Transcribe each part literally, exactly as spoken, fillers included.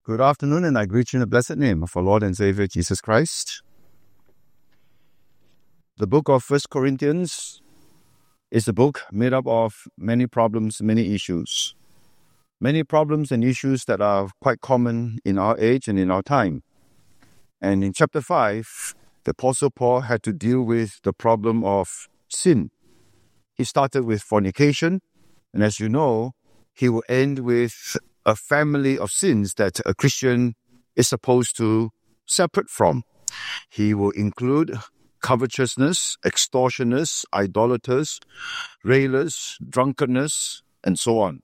Good afternoon, and I greet you in the blessed name of our Lord and Savior, Jesus Christ. The book of First Corinthians is a book made up of many problems, many issues. Many problems and issues that are quite common in our age and in our time. And in chapter five, the Apostle Paul had to deal with the problem of sin. He started with fornication, and as you know, he will end with a family of sins that a Christian is supposed to separate from. He will include covetousness, extortioners, idolaters, railers, drunkenness, and so on.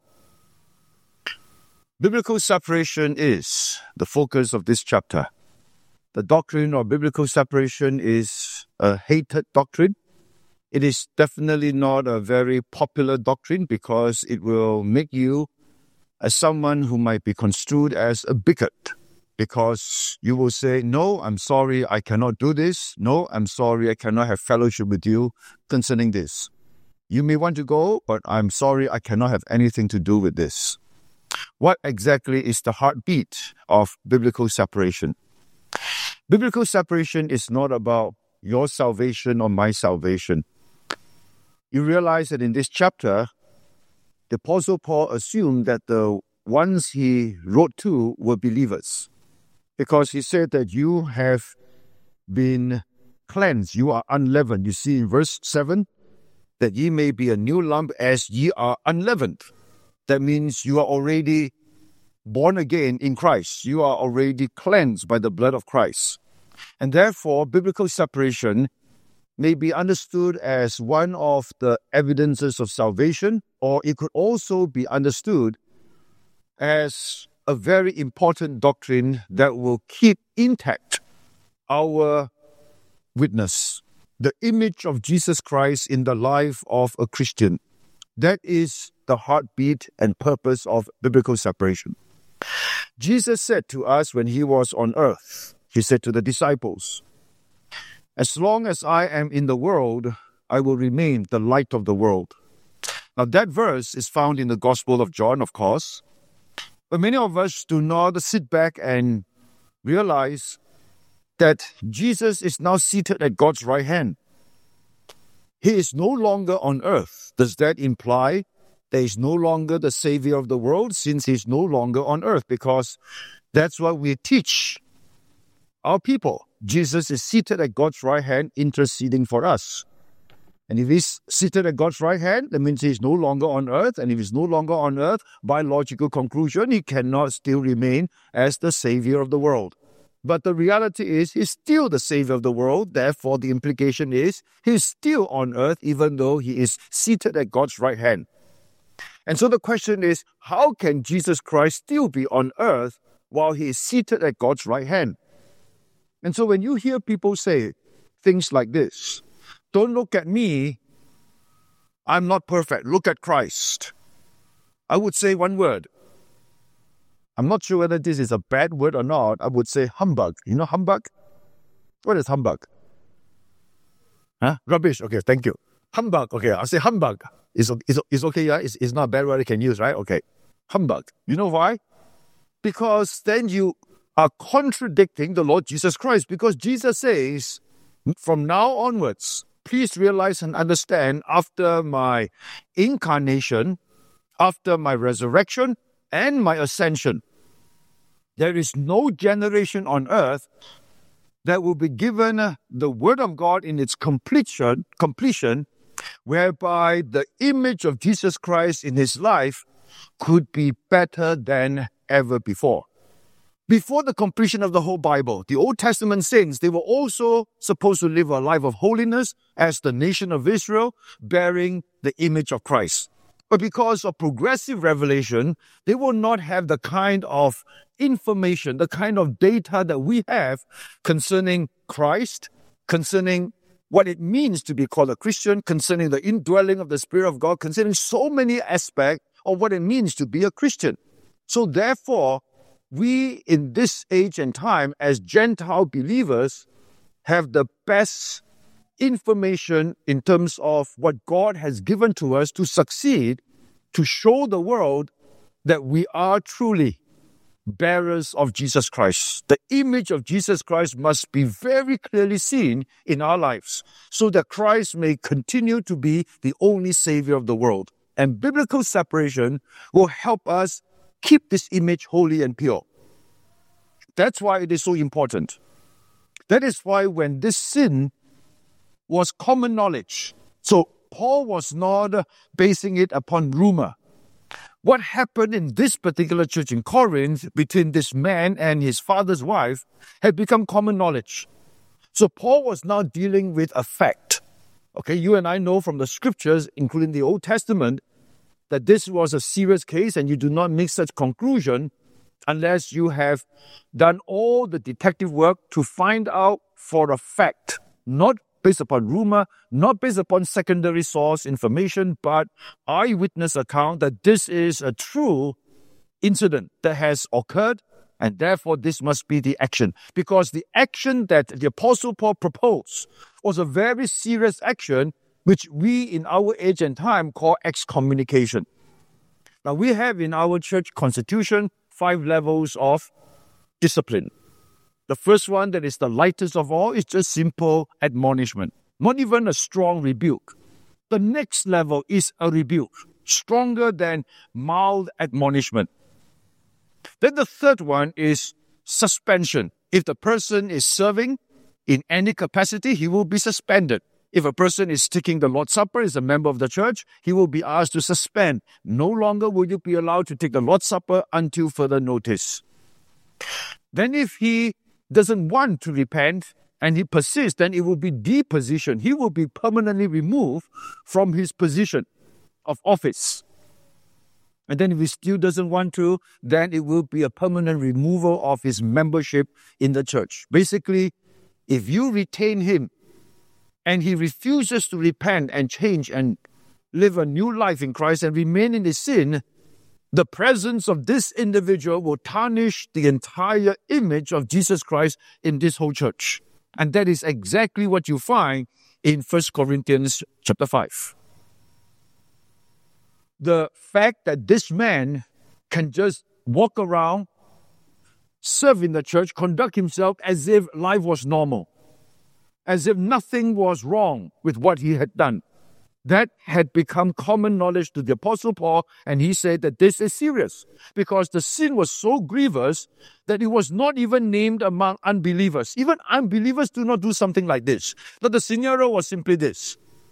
Biblical separation is the focus of this chapter. The doctrine of biblical separation is a hated doctrine. It is definitely not a very popular doctrine because it will make you as someone who might be construed as a bigot, because you will say, no, I'm sorry, I cannot do this. No, I'm sorry, I cannot have fellowship with you concerning this. You may want to go, but I'm sorry, I cannot have anything to do with this. What exactly is the heartbeat of biblical separation? Biblical separation is not about your salvation or my salvation. You realize that in this chapter, the Apostle Paul assumed that the ones he wrote to were believers, because he said that you have been cleansed, you are unleavened. You see in verse seven, that ye may be a new lump as ye are unleavened. That means you are already born again in Christ. You are already cleansed by the blood of Christ. And therefore, biblical separation may be understood as one of the evidences of salvation, or it could also be understood as a very important doctrine that will keep intact our witness, the image of Jesus Christ in the life of a Christian. That is the heartbeat and purpose of biblical separation. Jesus said to us when he was on earth, he said to the disciples, as long as I am in the world, I will remain the light of the world. Now that verse is found in the Gospel of John, of course. But many of us do not sit back and realize that Jesus is now seated at God's right hand. He is no longer on earth. Does that imply that he is no longer the Savior of the world, since he is no longer on earth? Because that's what we teach our people. Jesus is seated at God's right hand, interceding for us. And if he's seated at God's right hand, that means he's no longer on earth. And if he's no longer on earth, by logical conclusion, he cannot still remain as the Savior of the world. But the reality is, he's still the Savior of the world. Therefore, the implication is, he's still on earth, even though he is seated at God's right hand. And so the question is, how can Jesus Christ still be on earth while he is seated at God's right hand? And so when you hear people say things like this, don't look at me, I'm not perfect, look at Christ, I would say one word. I'm not sure whether this is a bad word or not. I would say humbug. You know humbug? What is humbug? Huh? Rubbish. Okay, thank you. Humbug. Okay, I'll say humbug. It's, it's, it's okay, yeah? It's, it's not a bad word I can use, right? Okay. Humbug. You know why? Because then you are contradicting the Lord Jesus Christ, because Jesus says, from now onwards, please realize and understand, after my incarnation, after my resurrection, and my ascension, there is no generation on earth that will be given the Word of God in its completion, completion, whereby the image of Jesus Christ in his life could be better than ever before. Before the completion of the whole Bible, the Old Testament saints, they were also supposed to live a life of holiness as the nation of Israel, bearing the image of Christ. But because of progressive revelation, they will not have the kind of information, the kind of data that we have concerning Christ, concerning what it means to be called a Christian, concerning the indwelling of the Spirit of God, concerning so many aspects of what it means to be a Christian. So therefore, we in this age and time as Gentile believers have the best information in terms of what God has given to us to succeed, to show the world that we are truly bearers of Jesus Christ. The image of Jesus Christ must be very clearly seen in our lives so that Christ may continue to be the only Savior of the world. And biblical separation will help us keep this image holy and pure. That's why it is so important. That is why when this sin was common knowledge, so Paul was not basing it upon rumor. What happened in this particular church in Corinth between this man and his father's wife had become common knowledge. So Paul was now dealing with a fact. Okay, you and I know from the scriptures, including the Old Testament, that this was a serious case and you do not make such conclusion unless you have done all the detective work to find out for a fact, not based upon rumor, not based upon secondary source information, but eyewitness account that this is a true incident that has occurred, and therefore this must be the action. Because the action that the Apostle Paul proposed was a very serious action, which we in our age and time call excommunication. Now we have in our church constitution five levels of discipline. The first one, that is the lightest of all, is just simple admonishment, not even a strong rebuke. The next level is a rebuke, stronger than mild admonishment. Then the third one is suspension. If the person is serving in any capacity, he will be suspended. If a person is taking the Lord's Supper, is a member of the church, he will be asked to suspend. No longer will you be allowed to take the Lord's Supper until further notice. Then if he doesn't want to repent and he persists, then it will be deposition. He will be permanently removed from his position of office. And then if he still doesn't want to, then it will be a permanent removal of his membership in the church. Basically, if you retain him and he refuses to repent and change and live a new life in Christ and remain in his sin, the presence of this individual will tarnish the entire image of Jesus Christ in this whole church. And that is exactly what you find in First Corinthians chapter five. The fact that this man can just walk around, serve in the church, conduct himself as if life was normal, as if nothing was wrong with what he had done. That had become common knowledge to the Apostle Paul, and he said that this is serious because the sin was so grievous that it was not even named among unbelievers. Even unbelievers do not do something like this. But the scenario was simply this.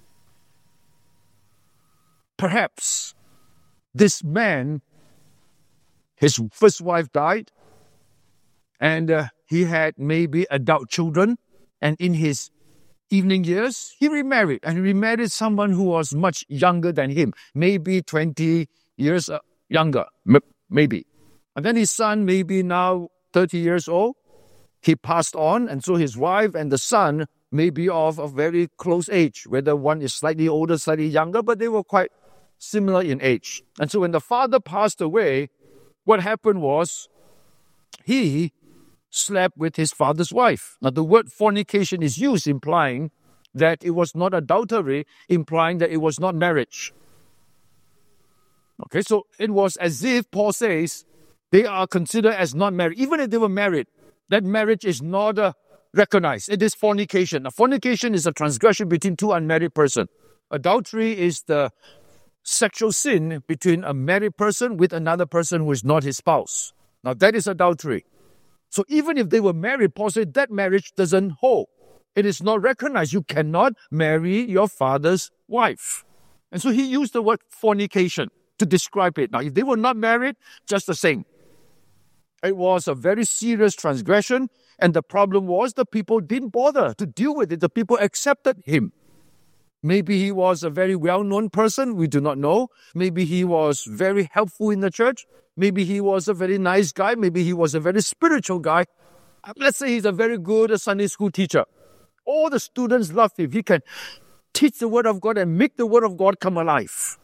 Perhaps this man, his first wife died, and uh, he had maybe adult children, and in his evening years, he remarried, and he remarried someone who was much younger than him, maybe twenty years uh, younger, m- maybe. And then his son, maybe now thirty years old, he passed on, and so his wife and the son may be of a very close age, whether one is slightly older, slightly younger, but they were quite similar in age. And so when the father passed away, what happened was he slept with his father's wife. Now, the word fornication is used implying that it was not adultery, implying that it was not marriage. Okay, so it was as if Paul says they are considered as not married. Even if they were married, that marriage is not uh, recognized. It is fornication. Now, fornication is a transgression between two unmarried persons. Adultery is the sexual sin between a married person with another person who is not his spouse. Now, that is adultery. So even if they were married, Paul said that marriage doesn't hold. It is not recognized. You cannot marry your father's wife. And so he used the word fornication to describe it. Now, if they were not married, just the same. It was a very serious transgression, and the problem was the people didn't bother to deal with it. The people accepted him. Maybe he was a very well-known person, we do not know. Maybe he was very helpful in the church. Maybe he was a very nice guy. Maybe he was a very spiritual guy. Let's say he's a very good Sunday school teacher. All the students love him. He can teach the Word of God and make the Word of God come alive.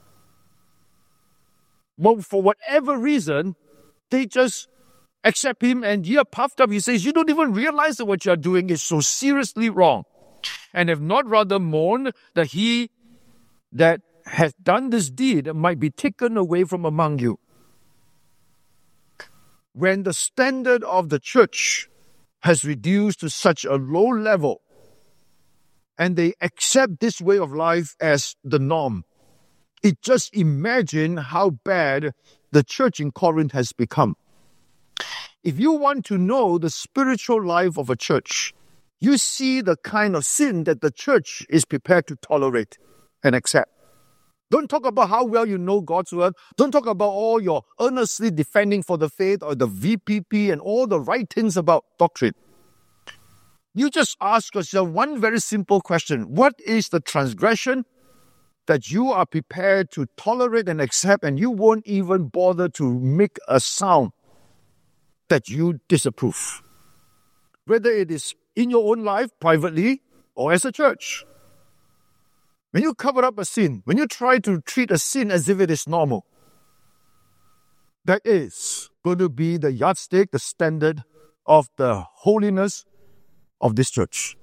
But for whatever reason, they just accept him, and you're puffed up. He says, you don't even realize that what you're doing is so seriously wrong. And have not rather mourned that he that has done this deed might be taken away from among you. when the standard of the church has reduced to such a low level, and they accept this way of life as the norm, it just imagine how bad the church in Corinth has become. If you want to know the spiritual life of a church, you see the kind of sin that the church is prepared to tolerate and accept. Don't talk about how well you know God's word. Don't talk about all your earnestly defending for the faith or the V P P and all the right things about doctrine. You just ask yourself one very simple question. What is the transgression that you are prepared to tolerate and accept, and you won't even bother to make a sound that you disapprove? Whether it is in your own life, privately, or as a church. When you cover up a sin, when you try to treat a sin as if it is normal, that is going to be the yardstick, the standard of the holiness of this church.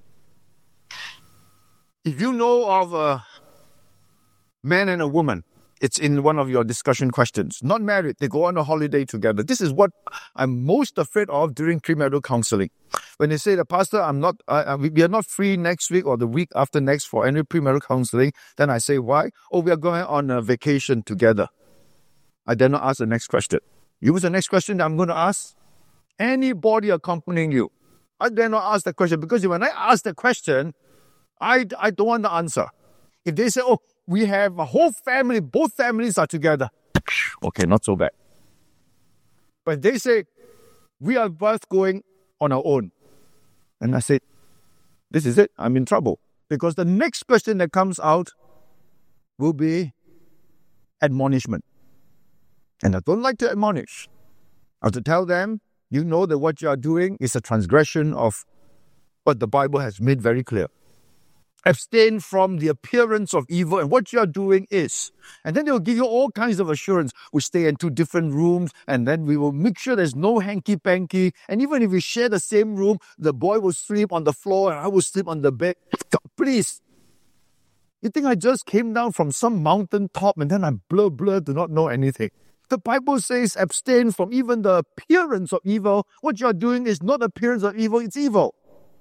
If you know of a man and a woman, it's in one of your discussion questions, not married, they go on a holiday together. This is what I'm most afraid of during premarital counseling. When they say, the pastor, I'm not, uh, we are not free next week or the week after next for any premarital counseling, then I say, why? Oh, we are going on a vacation together. I dare not ask the next question. You was the next question that I'm going to ask? Anybody accompanying you? I dare not ask that question, because when I ask the question, I, I don't want the answer. If they say, oh, we have a whole family, both families are together. Okay, not so bad. But they say, we are both going on our own. And I said, this is it, I'm in trouble. Because the next question that comes out will be admonishment. And I don't like to admonish. I have to tell them, you know that what you are doing is a transgression of what the Bible has made very clear. Abstain from the appearance of evil, and what you are doing is. And then they will give you all kinds of assurance. We stay in two different rooms, and then we will make sure there's no hanky-panky. And even if we share the same room, the boy will sleep on the floor, and I will sleep on the bed. Please. You think I just came down from some mountain top, and then I blur, blur, do not know anything? The Bible says abstain from even the appearance of evil. What you are doing is not appearance of evil, it's evil.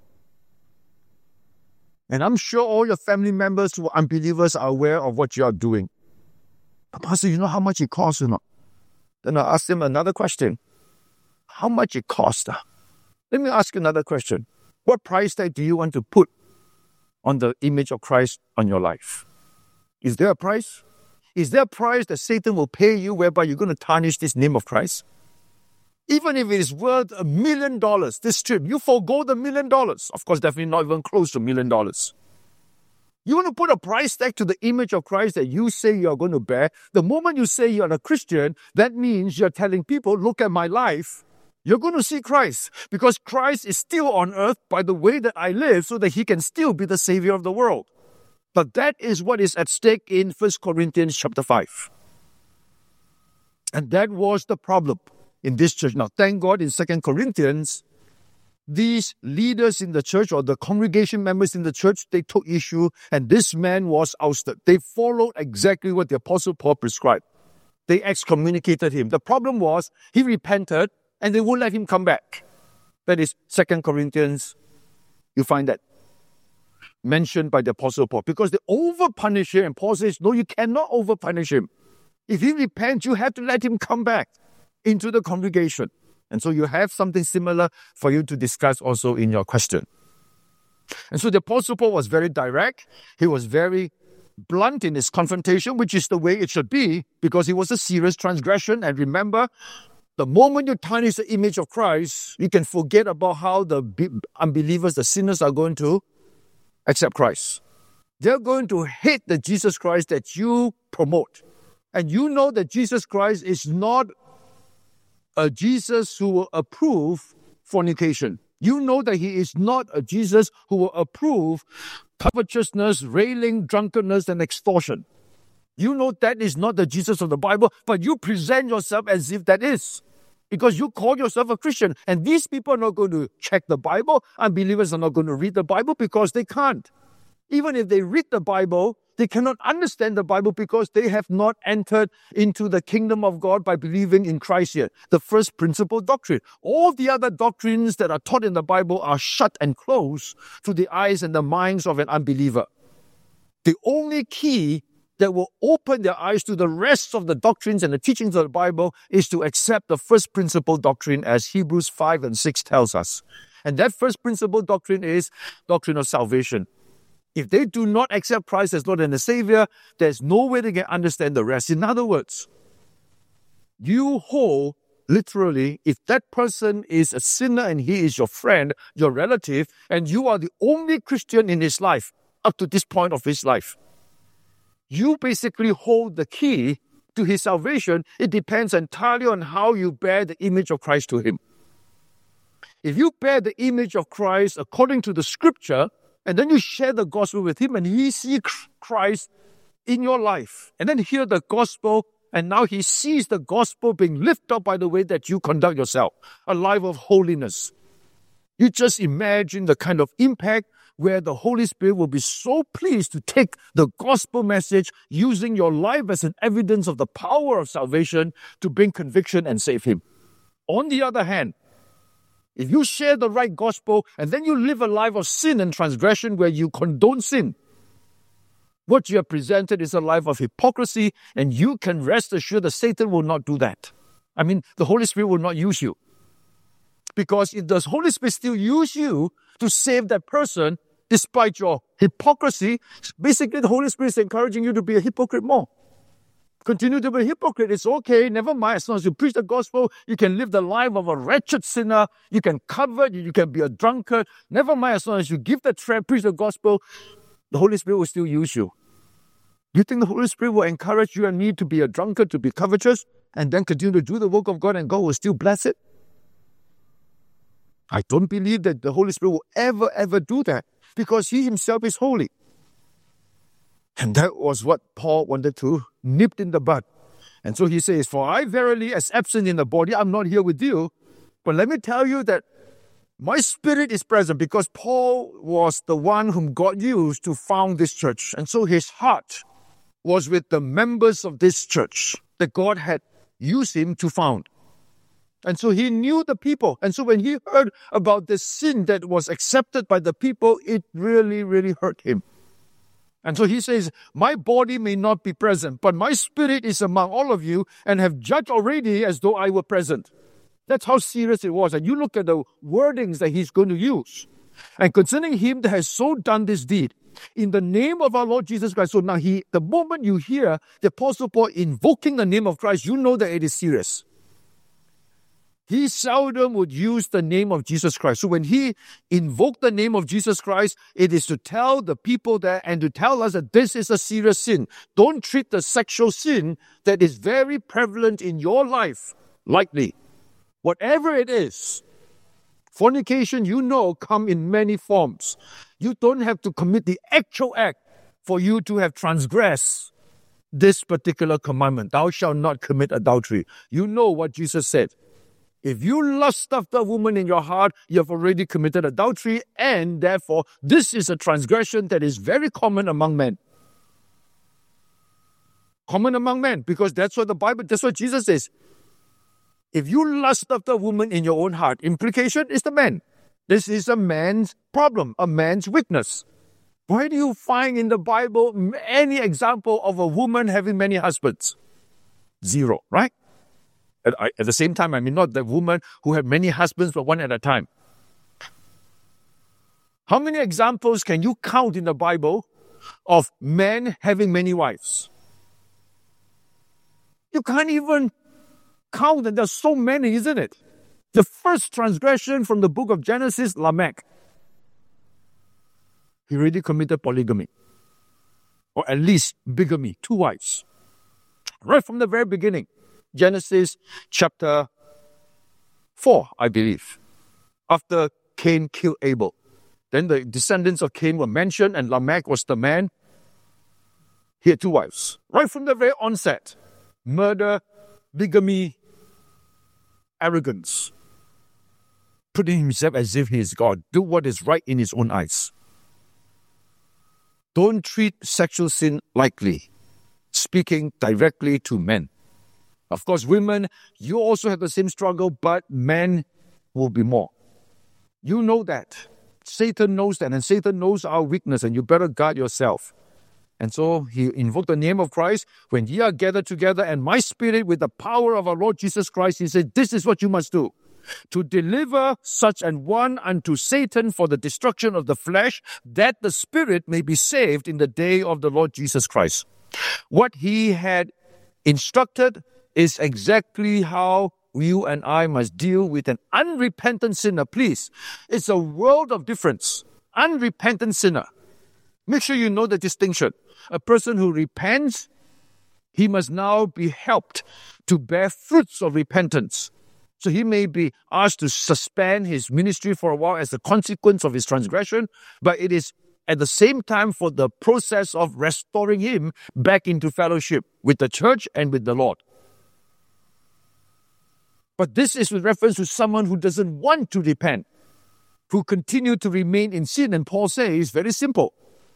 And I'm sure all your family members who are unbelievers are aware of what you are doing. But Pastor, you know how much it costs or not? Then I ask them another question. How much it costs? Let me ask you another question. What price tag do you want to put on the image of Christ on your life? Is there a price? Is there a price that Satan will pay you whereby you're going to tarnish this name of Christ? Even if it is worth a million dollars, this trip, you forego the million dollars. Of course, definitely not even close to a million dollars. You want to put a price tag to the image of Christ that you say you are going to bear. The moment you say you are a Christian, that means you're telling people, look at my life. You're going to see Christ, because Christ is still on earth by the way that I live, so that he can still be the Savior of the world. But that is what is at stake in First Corinthians chapter five. And that was the problem in this church. Now, thank God in Second Corinthians, these leaders in the church, or the congregation members in the church, they took issue, and this man was ousted. They followed exactly what the Apostle Paul prescribed. They excommunicated him. The problem was, he repented, and they won't let him come back. That is Second Corinthians. You find that mentioned by the Apostle Paul, because they over-punish him, and Paul says, no, you cannot over-punish him. If he repents, you have to let him come back into the congregation. And so you have something similar for you to discuss also in your question. And so the Apostle Paul was very direct. He was very blunt in his confrontation, which is the way it should be, because it was a serious transgression. And remember, the moment you tarnish the image of Christ, you can forget about how the unbelievers, the sinners, are going to accept Christ. They're going to hate the Jesus Christ that you promote. And you know that Jesus Christ is not a Jesus who will approve fornication. You know that he is not a Jesus who will approve covetousness, railing, drunkenness, and extortion. You know that is not the Jesus of the Bible, but you present yourself as if that is. Because you call yourself a Christian. And these people are not going to check the Bible. Unbelievers are not going to read the Bible because they can't. Even if they read the Bible, They cannot understand the Bible because they have not entered into the kingdom of God by believing in Christ yet. The first principle doctrine. All the other doctrines that are taught in the Bible are shut and closed to the eyes and the minds of an unbeliever. The only key that will open their eyes to the rest of the doctrines and the teachings of the Bible is to accept the first principle doctrine, as Hebrews five and six tells us. And that first principle doctrine is doctrine of salvation. If they do not accept Christ as Lord and the Savior, there's no way they can understand the rest. In other words, you hold, literally, if that person is a sinner and he is your friend, your relative, and you are the only Christian in his life up to this point of his life, you basically hold the key to his salvation. It depends entirely on how you bear the image of Christ to him. If you bear the image of Christ according to the scripture, and then you share the gospel with him, and he sees Christ in your life, and then hear the gospel, and now he sees the gospel being lifted up by the way that you conduct yourself, a life of holiness. You just imagine the kind of impact where the Holy Spirit will be so pleased to take the gospel message, using your life as an evidence of the power of salvation to bring conviction and save him. On the other hand, if you share the right gospel and then you live a life of sin and transgression where you condone sin, what you have presented is a life of hypocrisy, and you can rest assured that Satan will not do that. I mean, the Holy Spirit will not use you. Because if the Holy Spirit still use you to save that person, despite your hypocrisy, basically the Holy Spirit is encouraging you to be a hypocrite more. Continue to be a hypocrite. It's okay. Never mind. As long as you preach the gospel, you can live the life of a wretched sinner. You can covet. You can be a drunkard. Never mind. As long as you give the threat, preach the gospel, the Holy Spirit will still use you. You think the Holy Spirit will encourage you and me to be a drunkard, to be covetous, and then continue to do the work of God and God will still bless it? I don't believe that the Holy Spirit will ever, ever do that, because he himself is holy. And that was what Paul wanted to nip in the bud. And so he says, for I verily, as absent in the body, I'm not here with you. But let me tell you that my spirit is present, because Paul was the one whom God used to found this church. And so his heart was with the members of this church that God had used him to found. And so he knew the people. And so when he heard about the sin that was accepted by the people, it really, really hurt him. And so he says, my body may not be present, but my spirit is among all of you and have judged already as though I were present. That's how serious it was. And you look at the wordings that he's going to use. And concerning him that has so done this deed, in the name of our Lord Jesus Christ. So now he, the moment you hear the Apostle Paul invoking the name of Christ, you know that it is serious. He seldom would use the name of Jesus Christ. So when he invoked the name of Jesus Christ, it is to tell the people there and to tell us that this is a serious sin. Don't treat the sexual sin that is very prevalent in your life lightly. Whatever it is, fornication, you know, come in many forms. You don't have to commit the actual act for you to have transgressed this particular commandment. Thou shalt not commit adultery. You know what Jesus said. If you lust after a woman in your heart, you have already committed adultery, and therefore, this is a transgression that is very common among men. Common among men, because that's what the Bible, that's what Jesus says. If you lust after a woman in your own heart, implication is the man. This is a man's problem, a man's weakness. Why do you find in the Bible any example of a woman having many husbands? Zero, right? At, at the same time, I mean not the woman who had many husbands, but one at a time. How many examples can you count in the Bible of men having many wives? You can't even count, and there's so many, isn't it? The first transgression from the book of Genesis, Lamech. He already committed polygamy, or at least bigamy, two wives. Right from the very beginning. Genesis chapter four, I believe. After Cain killed Abel. Then the descendants of Cain were mentioned, and Lamech was the man. He had two wives. Right from the very onset. Murder, bigamy, arrogance. Putting himself as if he is God. Do what is right in his own eyes. Don't treat sexual sin lightly, speaking directly to men. Of course, women, you also have the same struggle, but men will be more. You know that. Satan knows that, and Satan knows our weakness, and you better guard yourself. And so he invoked the name of Christ. When ye are gathered together, and my spirit with the power of our Lord Jesus Christ, he said, this is what you must do. To deliver such an one unto Satan for the destruction of the flesh, that the spirit may be saved in the day of the Lord Jesus Christ. What he had instructed is exactly how you and I must deal with an unrepentant sinner. Please, it's a world of difference. Unrepentant sinner. Make sure you know the distinction. A person who repents, he must now be helped to bear fruits of repentance. So he may be asked to suspend his ministry for a while as a consequence of his transgression, but it is at the same time for the process of restoring him back into fellowship with the church and with the Lord. But this is with reference to someone who doesn't want to repent, who continue to remain in sin. And Paul says, very simple.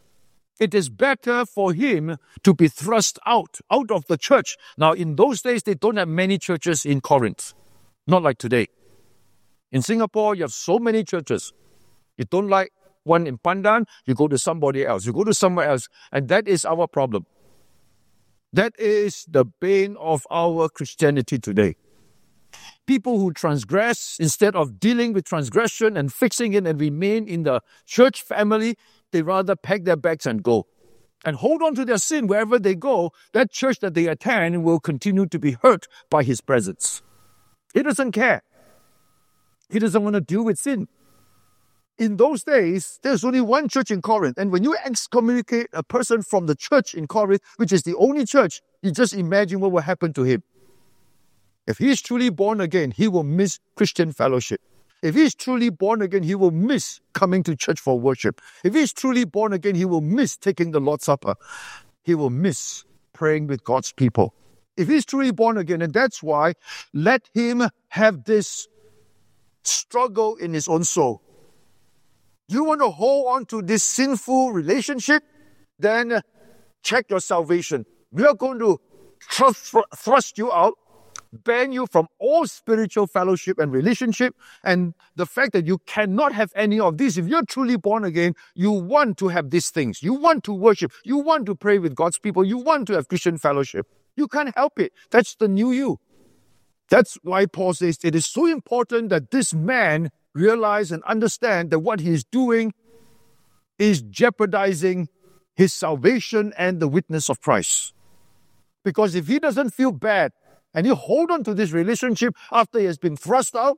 It is better for him to be thrust out, out of the church. Now, in those days, they don't have many churches in Corinth. Not like today. In Singapore, you have so many churches. You don't like one in Pandan, you go to somebody else. You go to somewhere else. And that is our problem. That is the bane of our Christianity today. People who transgress, instead of dealing with transgression and fixing it and remain in the church family, they rather pack their bags and go. And hold on to their sin wherever they go. That church that they attend will continue to be hurt by his presence. He doesn't care. He doesn't want to deal with sin. In those days, there's only one church in Corinth. And when you excommunicate a person from the church in Corinth, which is the only church, you just imagine what will happen to him. If he is truly born again, he will miss Christian fellowship. If he is truly born again, he will miss coming to church for worship. If he is truly born again, he will miss taking the Lord's Supper. He will miss praying with God's people. If he's truly born again, and that's why, let him have this struggle in his own soul. You want to hold on to this sinful relationship? Then check your salvation. We are going to thrust, thrust you out, ban you from all spiritual fellowship and relationship. And the fact that you cannot have any of these, if you're truly born again, you want to have these things. You want to worship. You want to pray with God's people. You want to have Christian fellowship. You can't help it. That's the new you. That's why Paul says it is so important that this man realize and understand that what he is doing is jeopardizing his salvation and the witness of Christ. Because if he doesn't feel bad and he hold on to this relationship after he has been thrust out,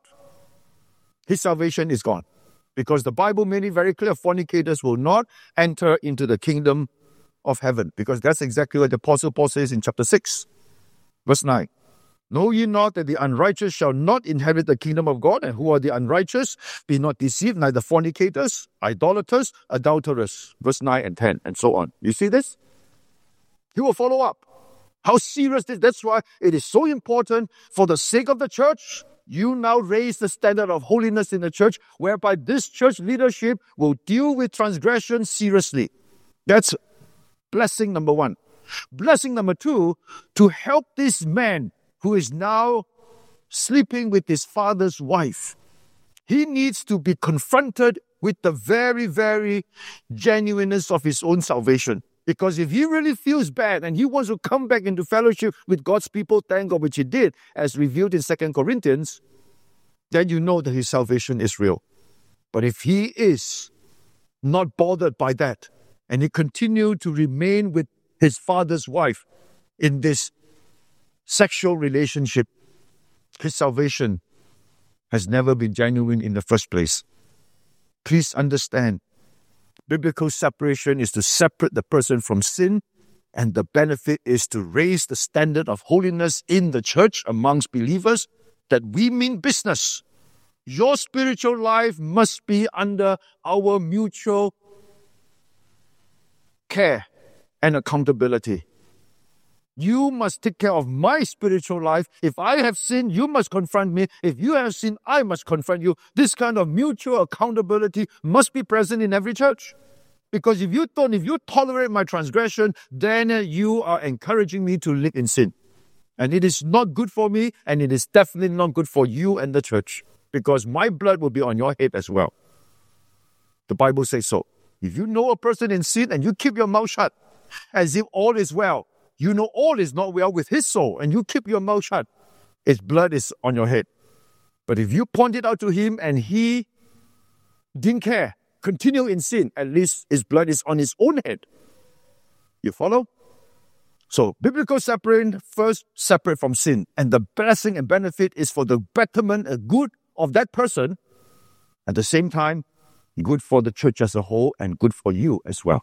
his salvation is gone. Because the Bible made it very clear, fornicators will not enter into the kingdom of heaven. Because that's exactly what the Apostle Paul says in chapter six, verse nine. Know ye not that the unrighteous shall not inherit the kingdom of God? And who are the unrighteous? Be not deceived, neither fornicators, idolaters, adulterers. Verse nine and ten, and so on. You see this? He will follow up. How serious this is. That's why it is so important, for the sake of the church, you now raise the standard of holiness in the church, whereby this church leadership will deal with transgression seriously. That's blessing number one. Blessing number two, to help this man who is now sleeping with his father's wife. He needs to be confronted with the very, very genuineness of his own salvation. Because if he really feels bad and he wants to come back into fellowship with God's people, thank God, which he did, as revealed in Second Corinthians, then you know that his salvation is real. But if he is not bothered by that, and he continued to remain with his father's wife in this sexual relationship, his salvation has never been genuine in the first place. Please understand, biblical separation is to separate the person from sin, and the benefit is to raise the standard of holiness in the church amongst believers, that we mean business. Your spiritual life must be under our mutual care and accountability. You must take care of my spiritual life. If I have sinned, you must confront me. If you have sinned, I must confront you. This kind of mutual accountability must be present in every church. Because if you don't, if you tolerate my transgression, then you are encouraging me to live in sin. And it is not good for me, and it is definitely not good for you and the church, because my blood will be on your head as well. The Bible says so. If you know a person in sin and you keep your mouth shut, as if all is well, you know all is not well with his soul, and you keep your mouth shut, his blood is on your head. But if you point it out to him and he didn't care, continue in sin, at least his blood is on his own head. You follow? So, biblical separation, first separate from sin. And the blessing and benefit is for the betterment and good of that person. At the same time, good for the church as a whole and good for you as well.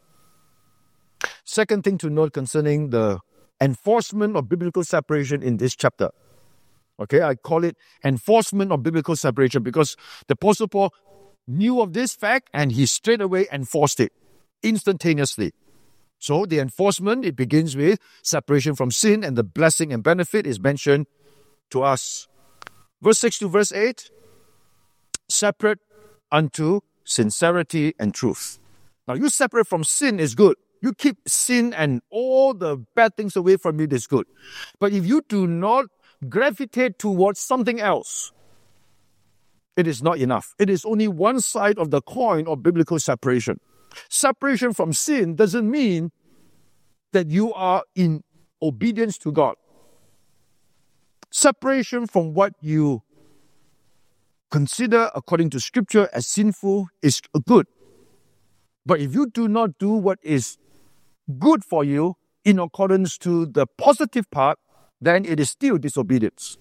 Second thing to note concerning the enforcement of biblical separation in this chapter. Okay, I call it enforcement of biblical separation because the Apostle Paul knew of this fact and he straight away enforced it instantaneously. So the enforcement, it begins with separation from sin, and the blessing and benefit is mentioned to us. Verse six to verse eight, separate unto sincerity and truth. Now you separate from sin is good. You keep sin and all the bad things away from you is good. But if you do not gravitate towards something else, it is not enough. It is only one side of the coin of biblical separation. Separation from sin doesn't mean that you are in obedience to God. Separation from what you consider according to Scripture as sinful is good. But if you do not do what is good for you in accordance to the positive part, then it is still disobedience.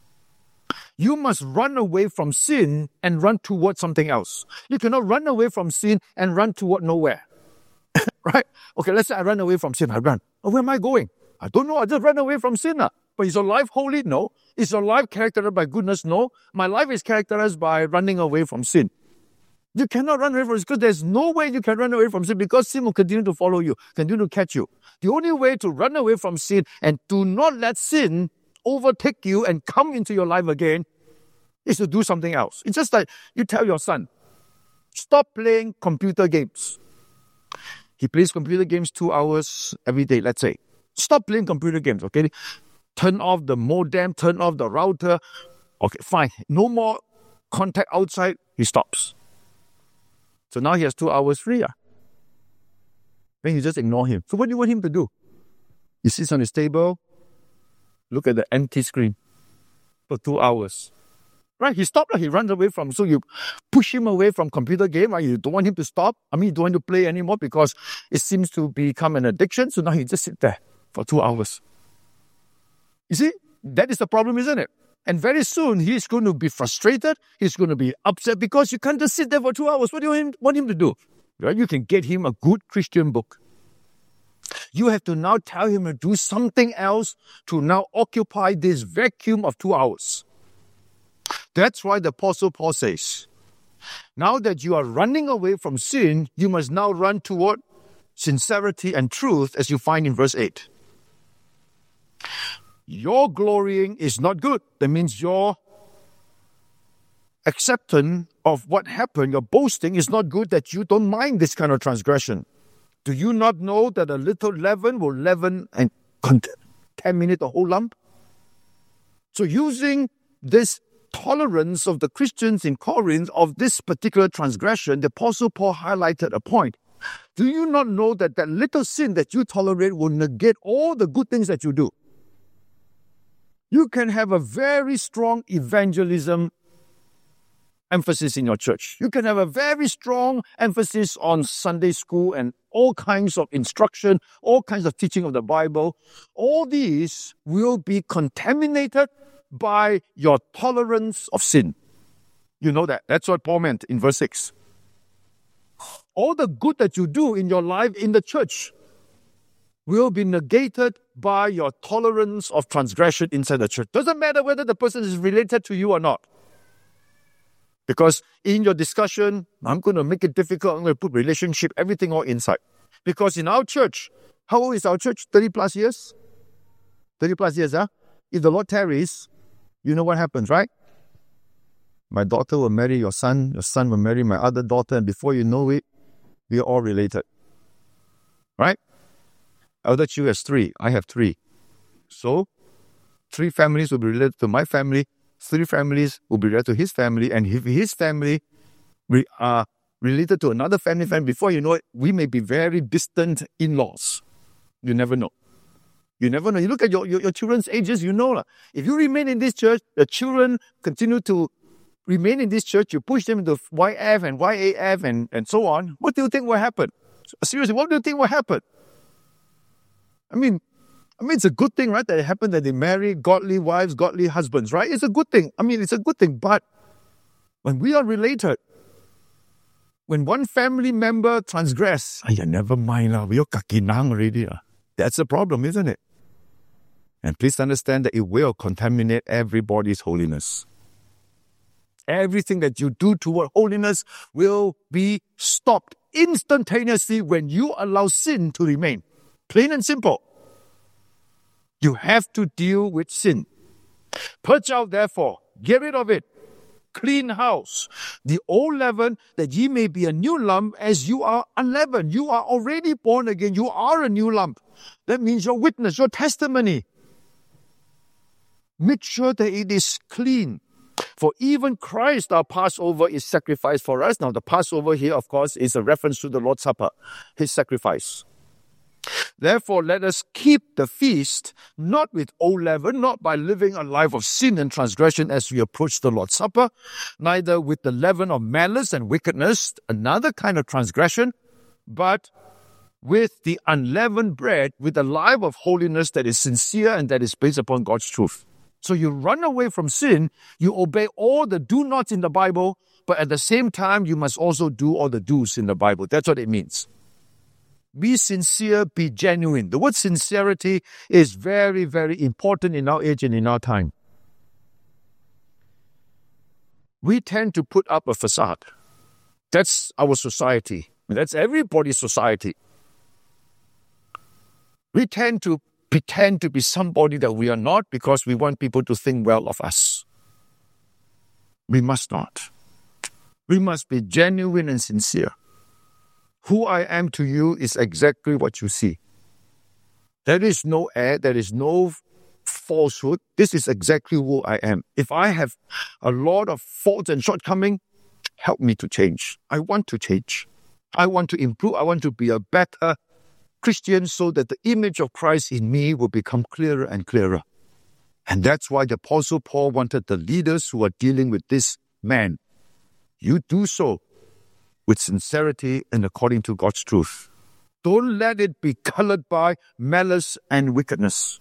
You must run away from sin and run towards something else. You cannot run away from sin and run toward nowhere. Right? Okay, let's say I run away from sin. I run. Oh, where am I going? I don't know. I just ran away from sin. But is your life holy? No. Is your life characterized by goodness? No. My life is characterized by running away from sin. You cannot run away from sin because there's no way you can run away from sin because sin will continue to follow you, continue to catch you. The only way to run away from sin and do not let sin overtake you and come into your life again is to do something else. It's just like you tell your son, stop playing computer games. He plays computer games two hours every day, let's say. Stop playing computer games, okay? Turn off the modem, turn off the router. Okay, fine. No more contact outside. He stops. So now he has two hours free. Yeah? Then you just ignore him. So what do you want him to do? He sits on his table, look at the empty screen for two hours. Right? He stopped. He runs away from. So you push him away from computer game. Right? You don't want him to stop. I mean, you don't want to play anymore because it seems to become an addiction. So now he just sit there for two hours. You see, that is the problem, isn't it? And very soon he's going to be frustrated. He's going to be upset because you can't just sit there for two hours. What do you want him to do? Right? You can get him a good Christian book. You have to now tell him to do something else to now occupy this vacuum of two hours. That's why the Apostle Paul says, now that you are running away from sin, you must now run toward sincerity and truth, as you find in verse eight. Your glorying is not good. That means your acceptance of what happened, your boasting is not good, that you don't mind this kind of transgression. Do you not know that a little leaven will leaven and contaminate the whole lump? So using this tolerance of the Christians in Corinth of this particular transgression, the Apostle Paul highlighted a point. Do you not know that that little sin that you tolerate will negate all the good things that you do? You can have a very strong evangelism emphasis in your church. You can have a very strong emphasis on Sunday school and all kinds of instruction, all kinds of teaching of the Bible. All these will be contaminated by your tolerance of sin. You know that. That's what Paul meant in verse six. All the good that you do in your life in the church will be negated by your tolerance of transgression inside the church. Doesn't matter whether the person is related to you or not. Because in your discussion, I'm going to make it difficult. I'm going to put relationship, everything all inside. Because in our church, how old is our church? thirty plus years? thirty plus years, huh? If the Lord tarries, you know what happens, right? My daughter will marry your son, your son will marry my other daughter, and before you know it, we are all related. Right? Elder Chu has three. I have three. So, three families will be related to my family. Three families will be related to his family. And if his family we are related to another family, family, before you know it, we may be very distant in-laws. You never know. You never know. You look at your, your, your children's ages, you know. La. If you remain in this church, the children continue to remain in this church, you push them into Y F and Y A F and, and so on. What do you think will happen? Seriously, what do you think will happen? I mean, I mean, it's a good thing, right, that it happened that they marry godly wives, godly husbands, right? It's a good thing. I mean, it's a good thing. But when we are related, when one family member transgress, ay, never mind, la, we are kakinang already. La. That's a problem, isn't it? And please understand that it will contaminate everybody's holiness. Everything that you do toward holiness will be stopped instantaneously when you allow sin to remain. Plain and simple. You have to deal with sin. Purge out, therefore, get rid of it. Clean house, the old leaven, that ye may be a new lump as you are unleavened. You are already born again. You are a new lump. That means your witness, your testimony. Make sure that it is clean. For even Christ, our Passover, is sacrificed for us. Now, the Passover here, of course, is a reference to the Lord's Supper, his sacrifice. Therefore, let us keep the feast, not with old leaven, not by living a life of sin and transgression as we approach the Lord's Supper, neither with the leaven of malice and wickedness, another kind of transgression, but with the unleavened bread, with a life of holiness that is sincere and that is based upon God's truth. So you run away from sin, you obey all the do-nots in the Bible, but at the same time, you must also do all the do's in the Bible. That's what it means. Be sincere, be genuine. The word sincerity is very, very important in our age and in our time. We tend to put up a facade. That's our society. That's everybody's society. We tend to pretend to be somebody that we are not because we want people to think well of us. We must not. We must be genuine and sincere. Who I am to you is exactly what you see. There is no air, there is no falsehood. This is exactly who I am. If I have a lot of faults and shortcomings, help me to change. I want to change. I want to improve. I want to be a better Christian so that the image of Christ in me will become clearer and clearer. And that's why the Apostle Paul wanted the leaders who are dealing with this man. You do so with sincerity and according to God's truth. Don't let it be colored by malice and wickedness.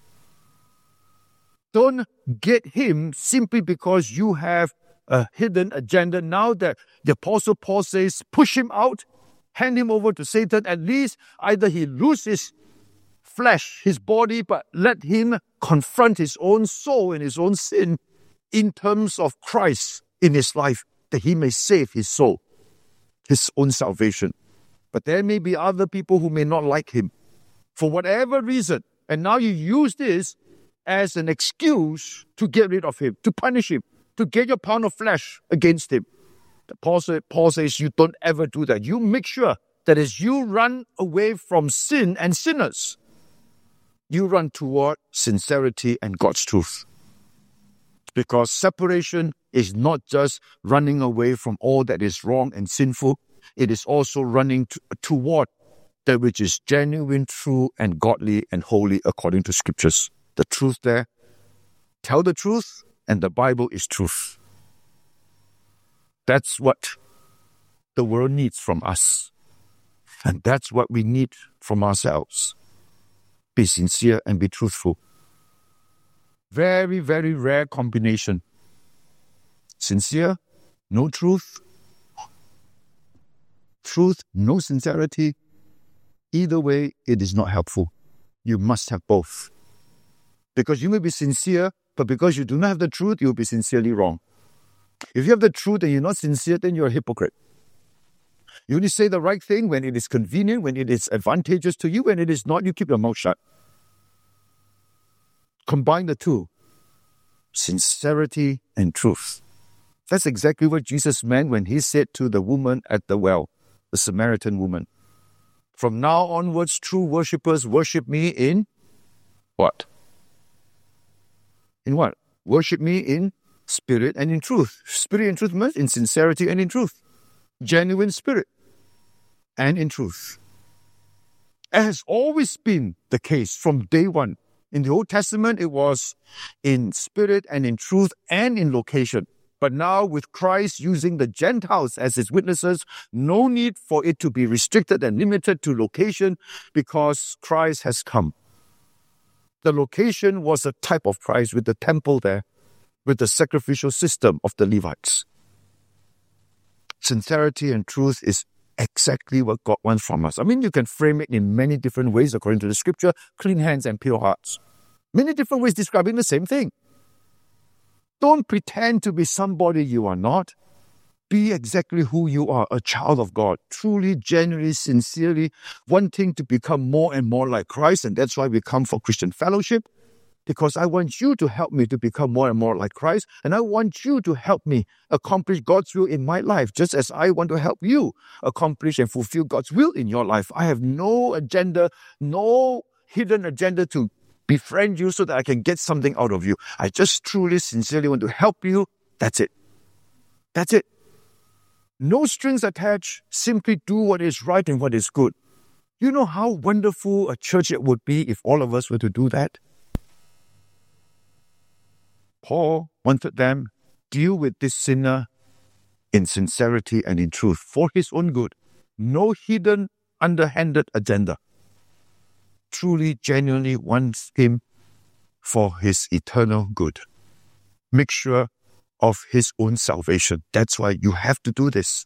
Don't get him simply because you have a hidden agenda. Now that the Apostle Paul says, push him out, hand him over to Satan, at least either he lose his flesh, his body, but let him confront his own soul and his own sin in terms of Christ in his life, that he may save his soul, his own salvation. But there may be other people who may not like him for whatever reason. And now you use this as an excuse to get rid of him, to punish him, to get your pound of flesh against him. Paul, say, Paul says you don't ever do that. You make sure that as you run away from sin and sinners, you run toward sincerity and God's truth. Because separation is not just running away from all that is wrong and sinful. It is also running to, toward that which is genuine, true, and godly and holy according to Scriptures. The truth there. Tell the truth, and the Bible is truth. That's what the world needs from us. And that's what we need from ourselves. Be sincere and be truthful. Very, very rare combination. Sincere, no truth. Truth, no sincerity. Either way, it is not helpful. You must have both. Because you may be sincere, but because you do not have the truth, you'll be sincerely wrong. If you have the truth and you're not sincere, then you're a hypocrite. You only say the right thing when it is convenient, when it is advantageous to you. When it is not, you keep your mouth shut. Combine the two. Sincerity and truth. That's exactly what Jesus meant when he said to the woman at the well, the Samaritan woman, From now onwards, true worshippers worship me in what? In what? Worship me in spirit and in truth. Spirit and truth means in sincerity and in truth. Genuine spirit and in truth. It has always been the case from day one. In the Old Testament, it was in spirit and in truth and in location. But now with Christ using the Gentiles as his witnesses, no need for it to be restricted and limited to location because Christ has come. The location was a type of Christ with the temple there, with the sacrificial system of the Levites. Sincerity and truth is exactly what God wants from us. I mean, you can frame it in many different ways according to the scripture, clean hands and pure hearts. Many different ways describing the same thing. Don't pretend to be somebody you are not. Be exactly who you are, a child of God, truly, genuinely, sincerely, wanting to become more and more like Christ. And that's why we come for Christian fellowship, because I want you to help me to become more and more like Christ. And I want you to help me accomplish God's will in my life, just as I want to help you accomplish and fulfill God's will in your life. I have no agenda, no hidden agenda to befriend you so that I can get something out of you. I just truly, sincerely want to help you. That's it. That's it. No strings attached. Simply do what is right and what is good. You know how wonderful a church it would be if all of us were to do that? Paul wanted them to deal with this sinner in sincerity and in truth for his own good. No hidden, underhanded agenda. Truly, genuinely wants him for his eternal good. Mixture of his own salvation. That's why you have to do this.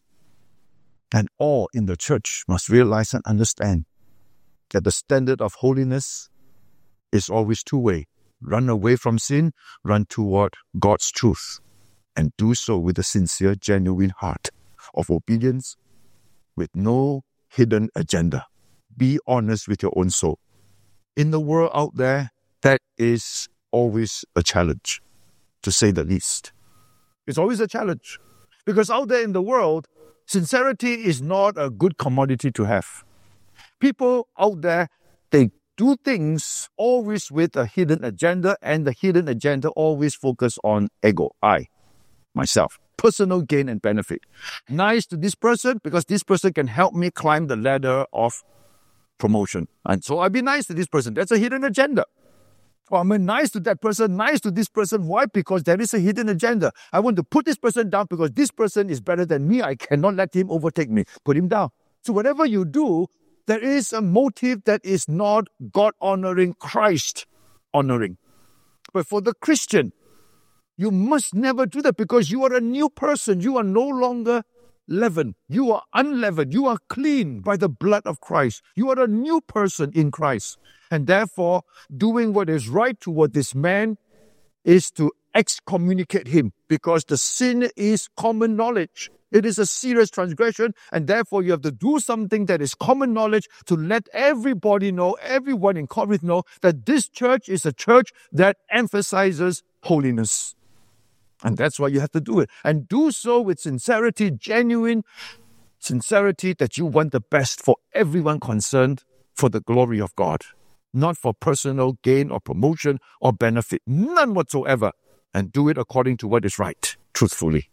And all in the church must realize and understand that the standard of holiness is always two-way. Run away from sin, run toward God's truth, and do so with a sincere, genuine heart of obedience with no hidden agenda. Be honest with your own soul. In the world out there, that is always a challenge, to say the least. It's always a challenge. Because out there in the world, sincerity is not a good commodity to have. People out there, they do things always with a hidden agenda, and the hidden agenda always focus on ego, I, myself, personal gain and benefit. Nice to this person because this person can help me climb the ladder of promotion. And so I'll be nice to this person. That's a hidden agenda. Or I'm nice to that person, nice to this person. Why? Because there is a hidden agenda. I want to put this person down because this person is better than me. I cannot let him overtake me. Put him down. So whatever you do, there is a motive that is not God-honoring, Christ-honoring. But for the Christian, you must never do that because you are a new person. You are no longer leavened. You are unleavened. You are clean by the blood of Christ. You are a new person in Christ. And therefore, doing what is right toward this man is to excommunicate him because the sin is common knowledge. It is a serious transgression, and therefore you have to do something that is common knowledge to let everybody know, everyone in Corinth know, that this church is a church that emphasizes holiness. And that's why you have to do it. And do so with sincerity, genuine sincerity that you want the best for everyone concerned for the glory of God. Not for personal gain or promotion or benefit. None whatsoever. And do it according to what is right, truthfully.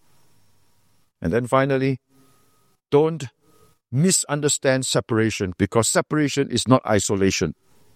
And then finally, don't misunderstand separation because separation is not isolation.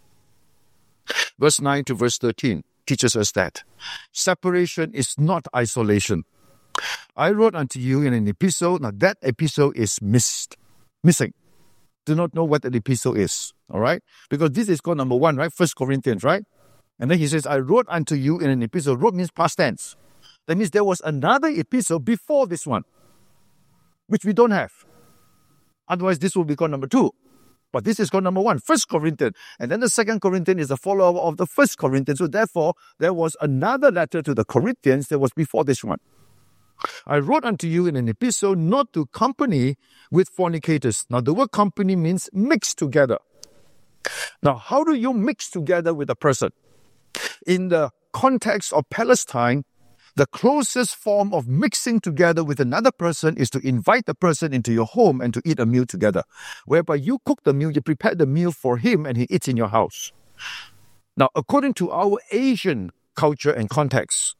Verse nine to verse thirteen teaches us that separation is not isolation. I wrote unto you in an epistle. Now that epistle is missed, missing. Do not know what an epistle is, all right? Because this is called number one, right? First Corinthians, right? And then he says, I wrote unto you in an epistle. Wrote means past tense. That means there was another epistle before this one, which we don't have. Otherwise, this will be called number two. But this is called number one, First Corinthians. And then the Second Corinthians is a follower of the First Corinthians. So therefore, there was another letter to the Corinthians that was before this one. I wrote unto you in an epistle not to company with fornicators. Now, the word company means mix together. Now, how do you mix together with a person? In the context of Palestine, The closest form of mixing together with another person is to invite the person into your home and to eat a meal together, whereby you cook the meal, you prepare the meal for him, and he eats in your house. Now, according to our Asian culture and context,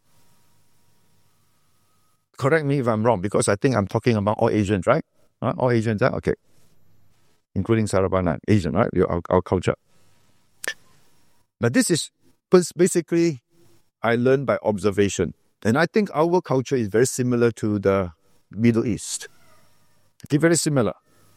correct me if I'm wrong, because I think I'm talking about all Asians, right? Huh? All Asians, huh? Okay. Including Sarabana, Asian, right? Our, our culture. But this is basically, I learned by observation. And I think our culture is very similar to the Middle East. Okay, very similar.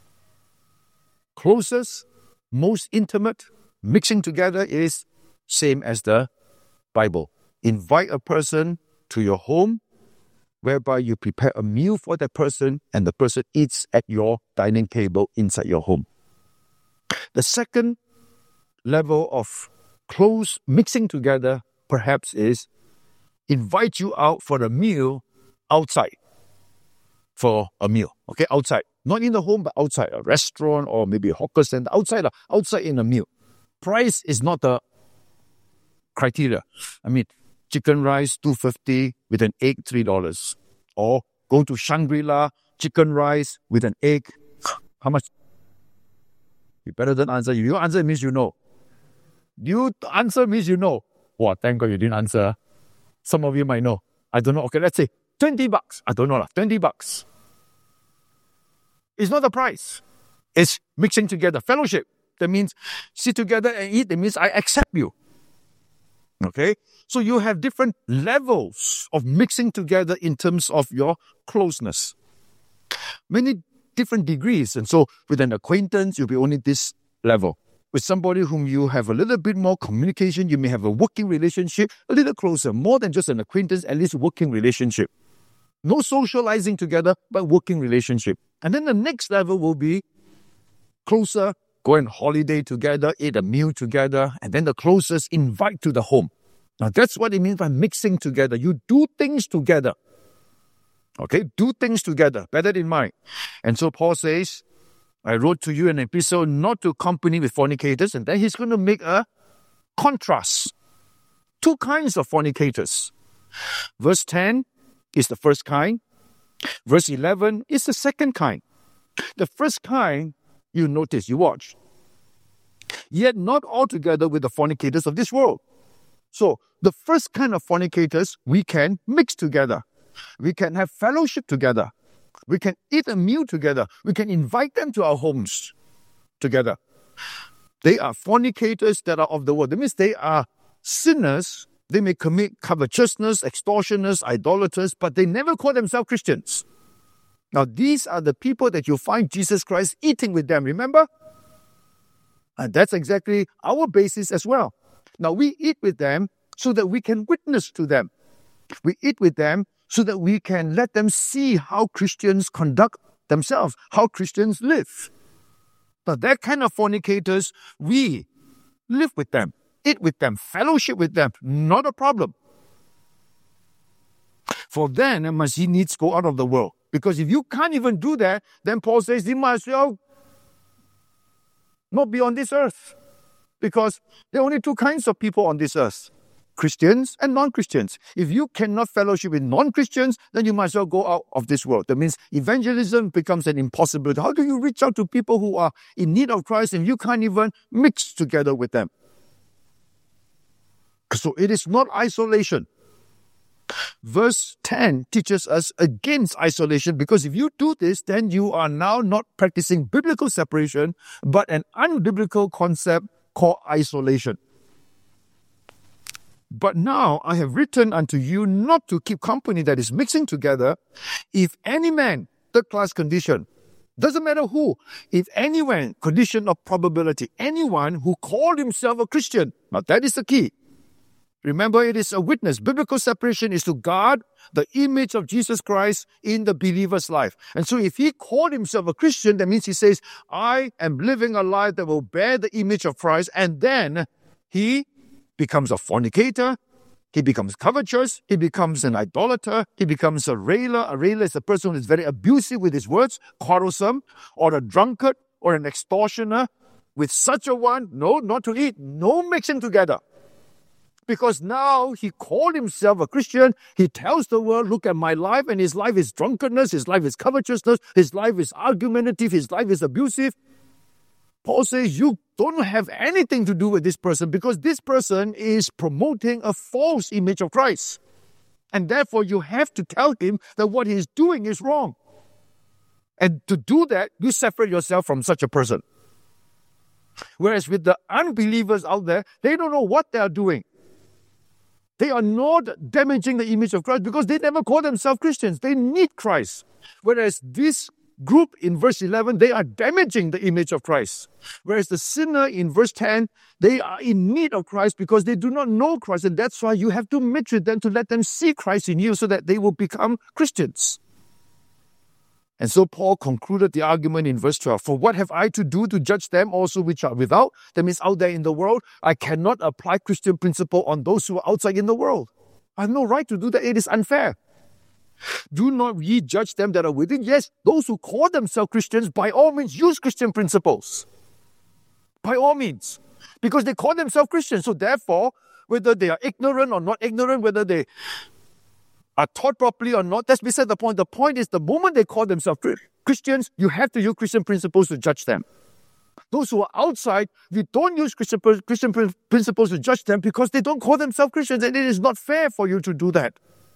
Closest, most intimate, mixing together is same as the Bible. Invite a person to your home, whereby you prepare a meal for that person and the person eats at your dining table inside your home. The second level of close mixing together perhaps is invite you out for a meal outside. For a meal, okay, outside. Not in the home, but outside, a restaurant or maybe a hawker center, outside, outside in a meal. Price is not the criteria. I mean, chicken rice, two dollars fifty with an egg, three dollars. Or go to Shangri-La, chicken rice with an egg. How much? You better than answer. If you answer, it means you know. You answer means you know. Wow, thank God you didn't answer. Some of you might know. I don't know. Okay, let's say twenty bucks. I don't know. twenty bucks. It's not the price. It's mixing together. Fellowship. That means sit together and eat. That means I accept you. Okay? So you have different levels of mixing together in terms of your closeness. Many different degrees. And so with an acquaintance, you'll be only this level. With somebody whom you have a little bit more communication, you may have a working relationship, a little closer, more than just an acquaintance, at least working relationship. No socializing together, but working relationship. And then the next level will be closer, go on holiday together, eat a meal together, and then the closest, invite to the home. Now that's what it means by mixing together. You do things together. Okay, do things together. Bear that in mind. And so Paul says, I wrote to you an epistle not to company with fornicators, and then he's going to make a contrast. Two kinds of fornicators. Verse ten is the first kind. Verse eleven is the second kind. The first kind, you notice, you watch. Yet not altogether with the fornicators of this world. So, the first kind of fornicators, we can mix together. We can have fellowship together. We can eat a meal together. We can invite them to our homes together. They are fornicators that are of the world. That means they are sinners. They may commit covetousness, extortioners, idolaters, but they never call themselves Christians. Now, these are the people that you find Jesus Christ eating with them, remember? And that's exactly our basis as well. Now, we eat with them so that we can witness to them. We eat with them so that we can let them see how Christians conduct themselves, how Christians live. Now, that kind of fornicators, we live with them, eat with them, fellowship with them, not a problem. For then must he needs go out of the world. Because if you can't even do that, then Paul says you might as well not be on this earth. Because there are only two kinds of people on this earth. Christians and non-Christians. If you cannot fellowship with non-Christians, then you might as well go out of this world. That means evangelism becomes an impossibility. How do you reach out to people who are in need of Christ if you can't even mix together with them? So it is not isolation. Verse ten teaches us against isolation, because if you do this, then you are now not practicing biblical separation, but an unbiblical concept called isolation. But now I have written unto you not to keep company that is mixing together. If any man, third class condition, doesn't matter who, if anyone, condition of probability, anyone who called himself a Christian, now that is the key. Remember, it is a witness. Biblical separation is to guard the image of Jesus Christ in the believer's life. And so if he called himself a Christian, that means he says, I am living a life that will bear the image of Christ. And then he becomes a fornicator. He becomes covetous. He becomes an idolater. He becomes a railer. A railer is a person who is very abusive with his words, quarrelsome, or a drunkard, or an extortioner. With such a one, no, not to eat, no mixing together. Because now he called himself a Christian. He tells the world, look at my life, and his life is drunkenness, his life is covetousness, his life is argumentative, his life is abusive. Paul says you don't have anything to do with this person because this person is promoting a false image of Christ. And therefore you have to tell him that what he's doing is wrong. And to do that, you separate yourself from such a person. Whereas with the unbelievers out there, they don't know what they are doing. They are not damaging the image of Christ because they never call themselves Christians. They need Christ. Whereas this group in verse eleven, they are damaging the image of Christ. Whereas the sinner in verse ten, they are in need of Christ because they do not know Christ. And that's why you have to meet with them to let them see Christ in you so that they will become Christians. And so Paul concluded the argument in verse twelve. For what have I to do to judge them also which are without? That means out there in the world. I cannot apply Christian principle on those who are outside in the world. I have no right to do that. It is unfair. Do not ye judge them that are within? Yes, those who call themselves Christians, by all means, use Christian principles. By all means. Because they call themselves Christians. So therefore, whether they are ignorant or not ignorant, whether they are taught properly or not, that's beside the point. The point is the moment they call themselves Christians, you have to use Christian principles to judge them. Those who are outside, we don't use Christian, Christian principles to judge them because they don't call themselves Christians, and it is not fair for you to do that.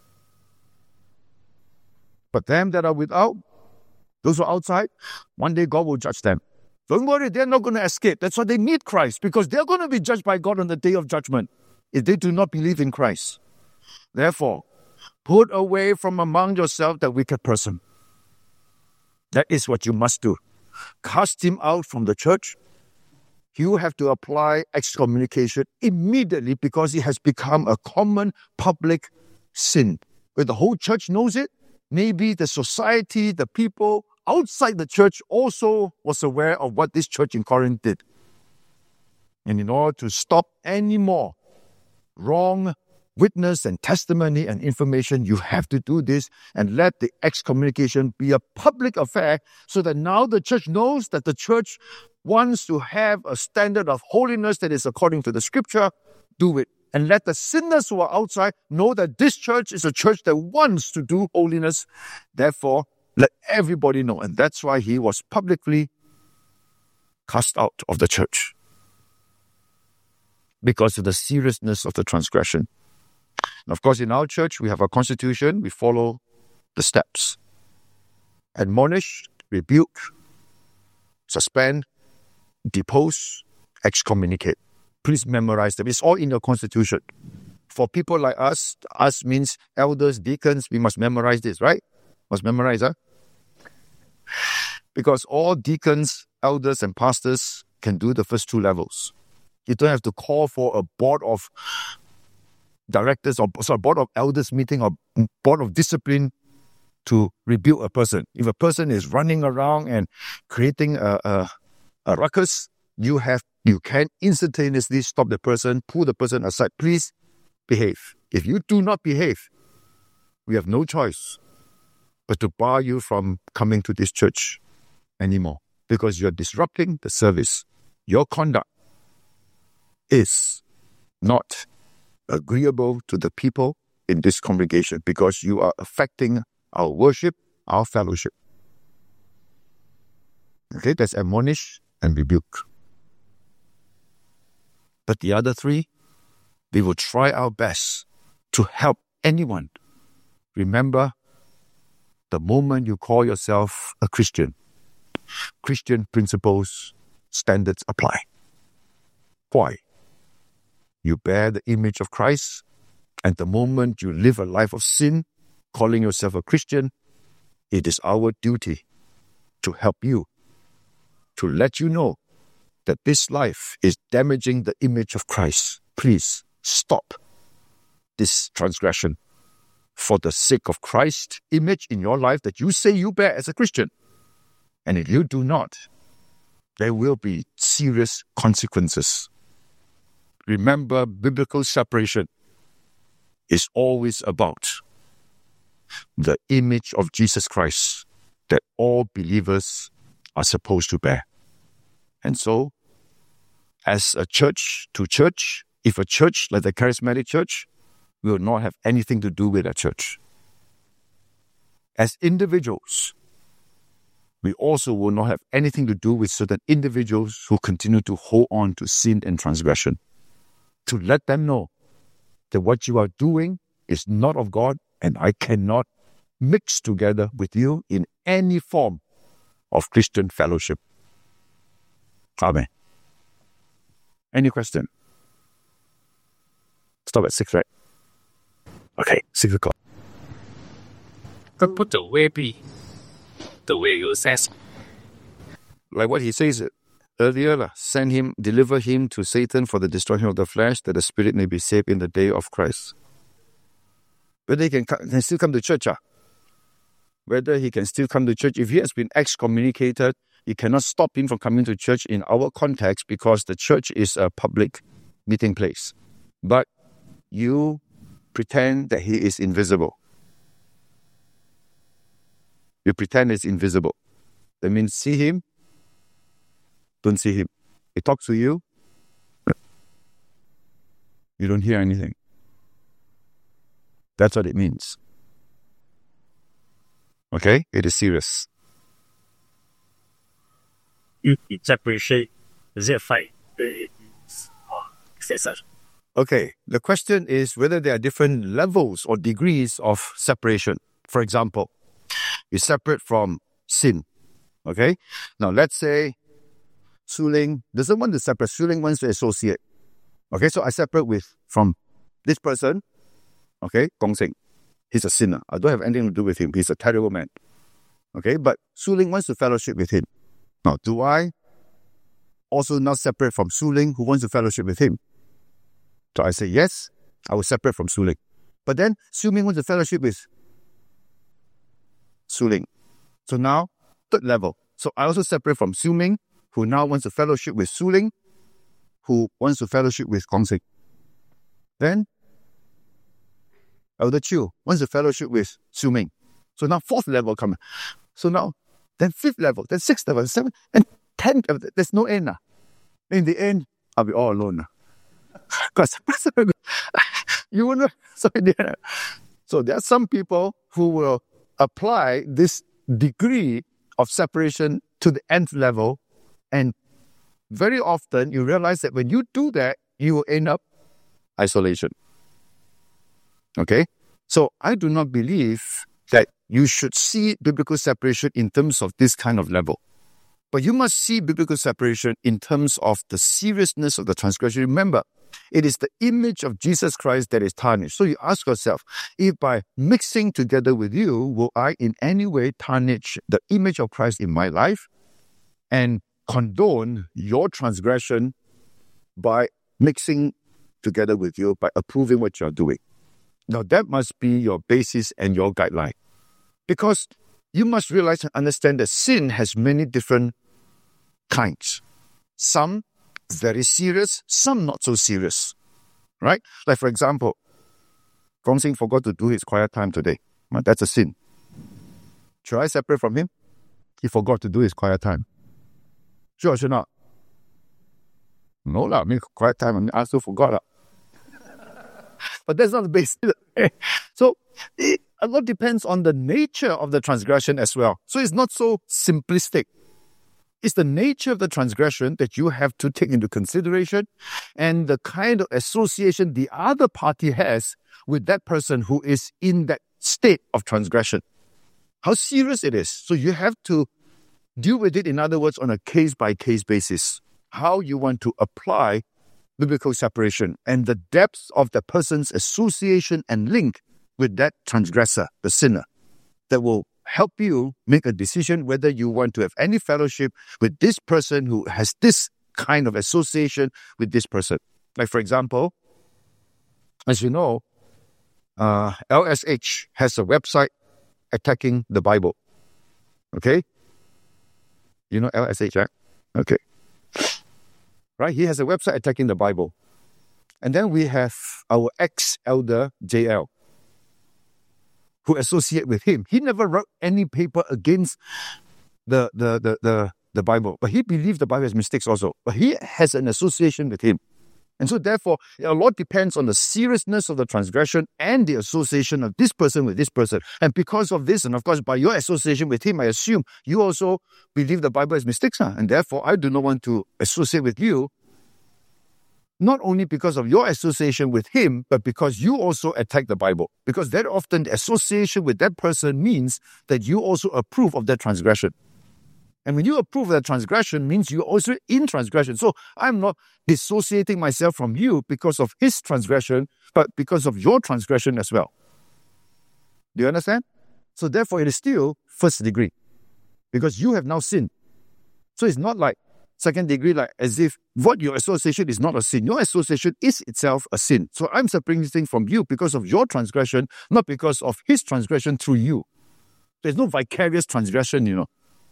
But them that are without, those who are outside, one day God will judge them. Don't worry, they're not going to escape. That's why they need Christ, because they're going to be judged by God on the day of judgment if they do not believe in Christ. Therefore, put away from among yourself that wicked person. That is what you must do. Cast him out from the church. You have to apply excommunication immediately because it has become a common public sin. Where the whole church knows it, maybe the society, the people outside the church also was aware of what this church in Corinth did. And in order to stop any more wrong witness and testimony and information, you have to do this and let the excommunication be a public affair so that now the church knows that the church wants to have a standard of holiness that is according to the scripture. Do it. And let the sinners who are outside know that this church is a church that wants to do holiness. Therefore, let everybody know. And that's why he was publicly cast out of the church. Because of the seriousness of the transgression. And of course, in our church, we have a constitution. We follow the steps. Admonish, rebuke, suspend, depose, excommunicate. Please memorize them. It's all in your constitution. For people like us, us means elders, deacons, we must memorize this, right? Must memorize, huh? Because all deacons, elders, and pastors can do the first two levels. You don't have to call for a board of directors or sorry, board of elders meeting or board of discipline to rebuke a person. If a person is running around and creating a, a, a ruckus, you have you can instantaneously stop the person, pull the person aside. Please behave. If you do not behave, we have no choice but to bar you from coming to this church anymore because you're disrupting the service. Your conduct is not agreeable to the people in this congregation because you are affecting our worship, our fellowship. Okay, that's admonish and rebuke. But the other three, we will try our best to help anyone. Remember, the moment you call yourself a Christian, Christian principles, standards apply. Why? You bear the image of Christ, and the moment you live a life of sin, calling yourself a Christian, it is our duty to help you, to let you know that this life is damaging the image of Christ. Please stop this transgression for the sake of Christ's image in your life that you say you bear as a Christian. And if you do not, there will be serious consequences. Remember, biblical separation is always about the image of Jesus Christ that all believers are supposed to bear. And so, as a church to church, If a church like the Charismatic Church will not have anything to do with that church. As individuals, we also will not have anything to do with certain individuals who continue to hold on to sin and transgression. To let them know that what you are doing is not of God, and I cannot mix together with you in any form of Christian fellowship. Amen. Any question? Stop at six, right? Okay, six o'clock. What would the way be? The way you says. Like what he says earlier, send him, deliver him to Satan for the destruction of the flesh, that the spirit may be saved in the day of Christ. Whether he can, can still come to church, ah? Whether he can still come to church. If he has been excommunicated, you cannot stop him from coming to church in our context, because the church is a public meeting place. But you pretend that he is invisible. You pretend it's invisible. That means see him, don't see him. He talks to you, you don't hear anything. That's what it means. Okay? It is serious. Separation, is it a fight? Okay, the question is whether there are different levels or degrees of separation. For example, you separate from sin. Okay? Now, let's say Su Ling doesn't want to separate. Su Ling wants to associate. Okay, so I separate with from this person. Okay, Gong Sing. He's a sinner. I don't have anything to do with him. He's a terrible man. Okay, but Su Ling wants to fellowship with him. Now, do I also now separate from Su Ling who wants to fellowship with him? So I say, yes, I will separate from Su Ling. But then Su Ming wants to fellowship with Su Ling. So now, third level. So I also separate from Su Ming, who now wants to fellowship with Su Ling, who wants to fellowship with Gong Sing. Then, Elder Chiu wants to fellowship with Su Ming. So now fourth level comes. So now, then fifth level, then sixth level, seventh, and tenth level. There's no end. Uh. In the end, I'll be all alone. Uh. Because you will not. So, so there are some people who will apply this degree of separation to the nth level, and very often you realize that when you do that, you will end up isolation. Okay? So I do not believe that you should see biblical separation in terms of this kind of level. But you must see biblical separation in terms of the seriousness of the transgression. Remember, it is the image of Jesus Christ that is tarnished. So you ask yourself, if by mixing together with you, will I in any way tarnish the image of Christ in my life and condone your transgression by mixing together with you, by approving what you're doing? Now that must be your basis and your guideline. Because you must realize and understand that sin has many different kinds. Some very serious, some not so serious. Right? Like for example, Gong Sing forgot to do his quiet time today. That's a sin. Should I separate from him? He forgot to do his quiet time. Sure or should not? No lah, I mean quiet time, I mean I also forgot lah. But that's not the basis. So it, a lot depends on the nature of the transgression as well. So it's not so simplistic. It's the nature of the transgression that you have to take into consideration, and the kind of association the other party has with that person who is in that state of transgression. How serious it is. So you have to deal with it, in other words, on a case-by-case basis. How you want to apply biblical separation and the depth of the person's association and link with that transgressor, the sinner, that will help you make a decision whether you want to have any fellowship with this person who has this kind of association with this person. Like for example, as you know, uh, L S H has a website attacking the Bible. Okay? You know L S H, right? Okay. Right? He has a website attacking the Bible. And then we have our ex-elder, J L, who associate with him. He never wrote any paper against the, the, the, the, the Bible, but he believed the Bible has mistakes also. But he has an association with him. And so therefore, a lot depends on the seriousness of the transgression and the association of this person with this person. And because of this, and of course, by your association with him, I assume you also believe the Bible is mistakes. Huh? And therefore, I do not want to associate with you, not only because of your association with him, but because you also attack the Bible. Because that often the association with that person means that you also approve of that transgression. And when you approve of that transgression, means you're also in transgression. So I'm not dissociating myself from you because of his transgression, but because of your transgression as well. Do you understand? So therefore, it is still first degree, because you have now sinned. So it's not like second degree, like as if what your association is not a sin. Your association is itself a sin. So I'm separating from you because of your transgression, not because of his transgression through you. There's no vicarious transgression, you know.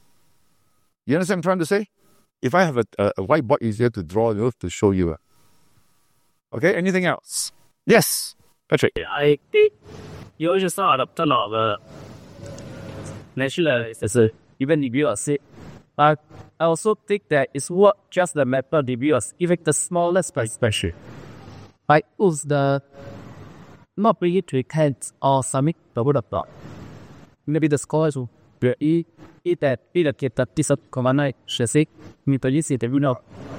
You understand what I'm trying to say? If I have a, a, a whiteboard easier to draw, you know, to show you. Okay, anything else? Yes, Patrick. I think you also saw a lot of national as a even degree of sin. But I also think that it's what just the matter degree of even the smallest expression. Like who's the not bringing to account or submit the word of God. Maybe the scholars will be that be the kid that this command should say me to use it, you know.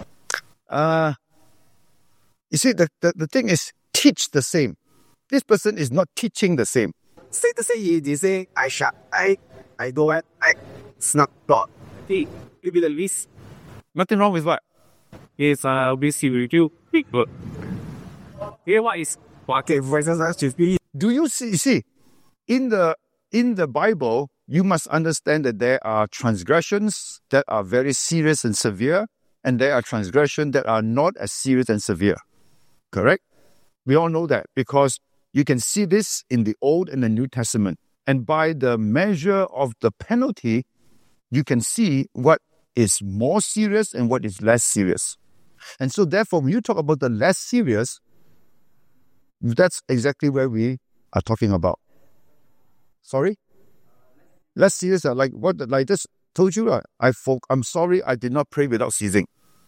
Uh you see the, the the thing is teach the same. This person is not teaching the same. Say the same you say I shall I I do it I snap God. Maybe the least Nothing wrong with what? is uh busy review. But here what is Okay, for instance, to be Do you see, you see in the in the Bible, you must understand that there are transgressions that are very serious and severe, and there are transgressions that are not as serious and severe. Correct? We all know that because you can see this in the Old and the New Testament. And by the measure of the penalty, you can see what is more serious and what is less serious. And so therefore, when you talk about the less serious, that's exactly where we are talking about. Sorry? Less serious, uh, like what like I just told you, uh, I folk, I'm sorry I did not pray without ceasing.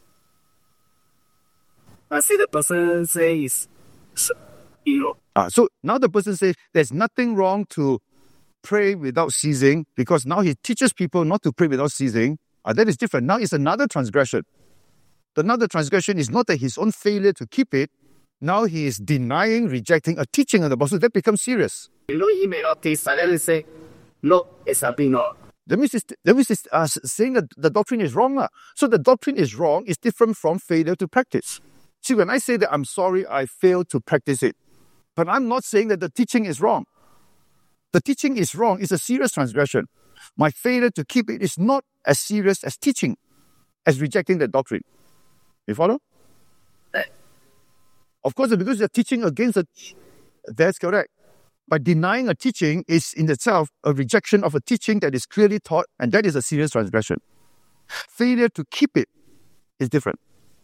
I see the person says you know. Uh, so now the person says there's nothing wrong to pray without ceasing, because now he teaches people not to pray without ceasing. Uh, that is different. Now it's another transgression. Another transgression is not that his own failure to keep it. Now he is denying, rejecting a teaching of the Bible. So that becomes serious. You know, he may not taste and then say, no, it's something not. That means it's, that means it's uh, saying that the doctrine is wrong. Uh. So the doctrine is wrong is different from failure to practice. See, when I say that I'm sorry I failed to practice it, but I'm not saying that the teaching is wrong. The teaching is wrong. It's a serious transgression. My failure to keep it is not as serious as teaching, as rejecting the doctrine. You follow? Of course, because you're teaching against it, that's correct. But denying a teaching is in itself a rejection of a teaching that is clearly taught, and that is a serious transgression. Failure to keep it is different.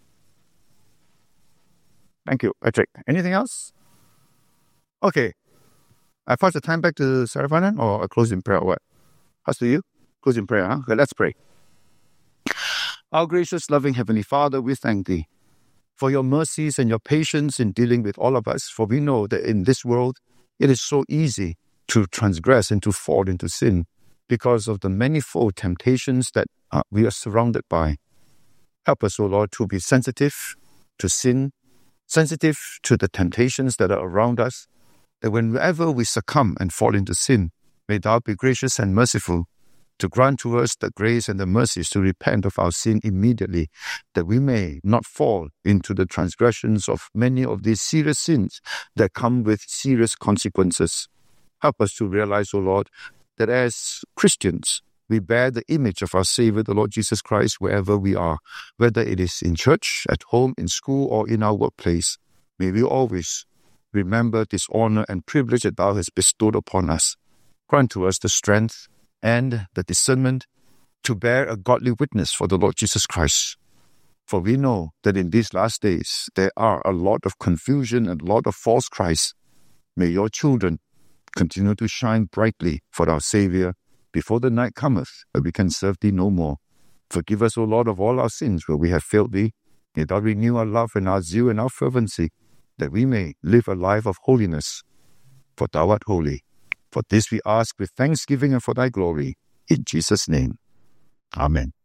Thank you, Patrick. Anything else? Okay. I pass the time back to Saravanan, or a close in prayer, or what? Pass to you? Close in prayer, huh? Okay, let's pray. Our gracious, loving Heavenly Father, we thank Thee for your mercies and your patience in dealing with all of us. For we know that in this world, it is so easy to transgress and to fall into sin because of the manifold temptations that uh, we are surrounded by. Help us, O Lord, to be sensitive to sin, sensitive to the temptations that are around us, that whenever we succumb and fall into sin, may Thou be gracious and merciful to grant to us the grace and the mercies to repent of our sin immediately, that we may not fall into the transgressions of many of these serious sins that come with serious consequences. Help us to realize, O Lord, that as Christians, we bear the image of our Savior, the Lord Jesus Christ, wherever we are, whether it is in church, at home, in school, or in our workplace. May we always remember this honor and privilege that Thou hast bestowed upon us. Grant to us the strength and the discernment to bear a godly witness for the Lord Jesus Christ. For we know that in these last days, there are a lot of confusion and a lot of false Christs. May your children continue to shine brightly for our Savior before the night cometh, that we can serve Thee no more. Forgive us, O Lord, of all our sins where we have failed Thee, May thou renew our love and our zeal and our fervency, that we may live a life of holiness. For thou art holy. For this we ask with thanksgiving and for thy glory. In Jesus' name. Amen.